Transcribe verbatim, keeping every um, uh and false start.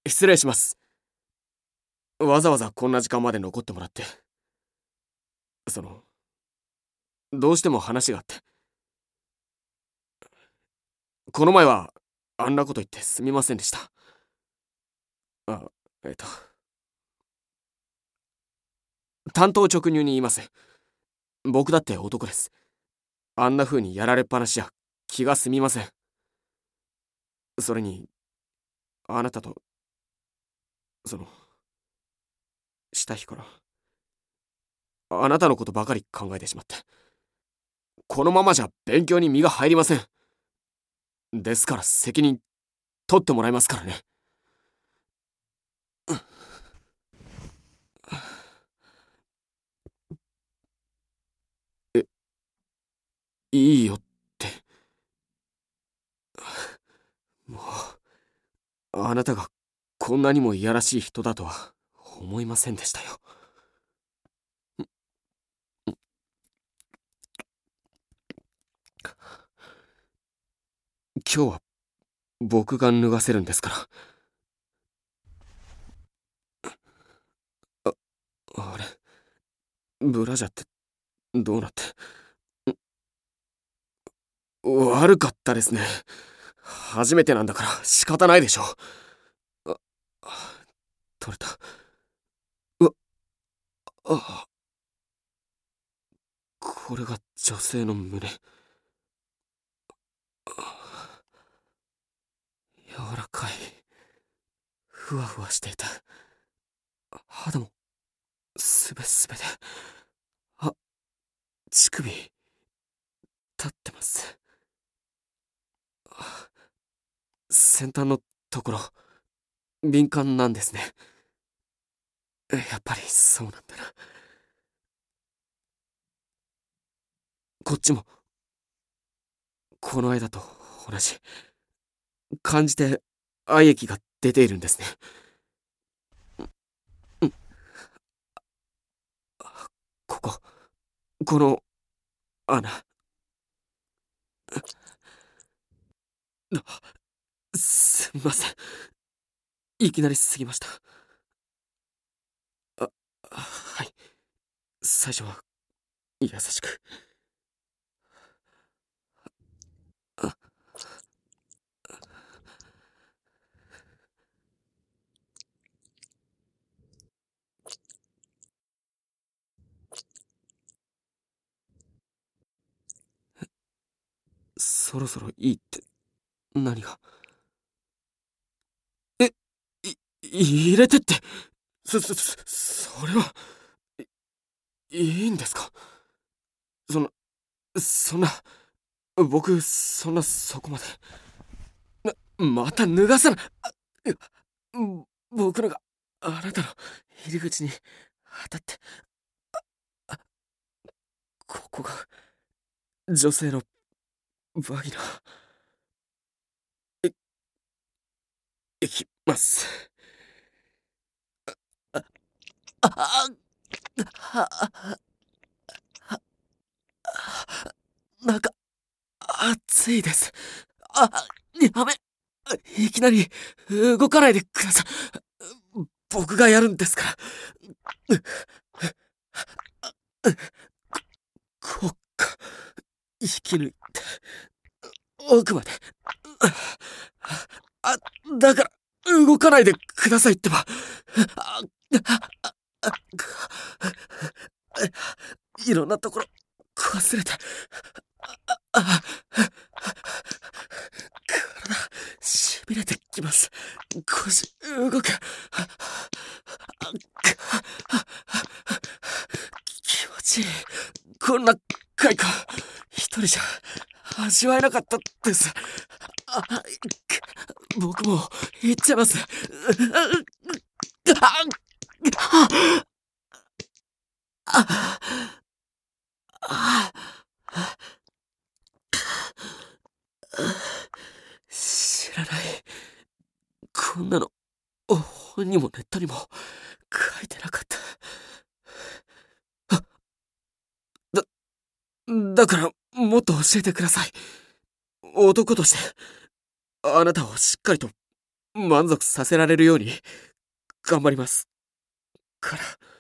失礼します。わざわざこんな時間まで残ってもらって。その、どうしても話があって。この前は、あんなこと言ってすみませんでした。あ、えっと。単刀直入に言います。僕だって男です。あんな風にやられっぱなしや気が済みません。それに、あなたと、その、した日から、あなたのことばかり考えてしまって。このままじゃ勉強に身が入りません。ですから責任取ってもらいますからね。え、いいよって。もう、あなたがこんなにもいやらしい人だとは思いませんでしたよ。今日は僕が脱がせるんですから。あ、あれ、ブラジャーってどうなって。悪かったですね。初めてなんだから仕方ないでしょ。あ、取れた。うわ、あ、これが女性の胸。柔らかい。ふわふわしていた。肌もすべすべで。あ、乳首立ってます。先端のところ敏感なんですね。やっぱりそうなんだな。こっちもこの間と同じ感じて愛液が出ているんですね。うん、ここ、この穴。すみません、いきなりすぎました。あ、はい、最初は優しく。あ、そろそろいいって何が。え、い入れてって。そそそそれはいいいんですか。そのそんな、僕そんなそこまで。なまた脱がさな。あ、う僕のがあなたの入り口に当たって。あ、ここが女性のバギナ。いいきます。ああああなんか熱いです。あ、やめ。いきなり動かないでください。僕がやるんですから。こっか、引き抜いて奥まで。あ、だから動かないでくださいってば。あ、いろんなところ擦れて。あ、体しびれてきます。腰動く。気持ちいい。こんな快感一人じゃ味わえなかったです。あ、僕も行っちゃいます。ああ、知らない。こんなの本にもネットにも書いてなかった。だ、だからもっと教えてください。男としてあなたをしっかりと満足させられるように頑張りますから。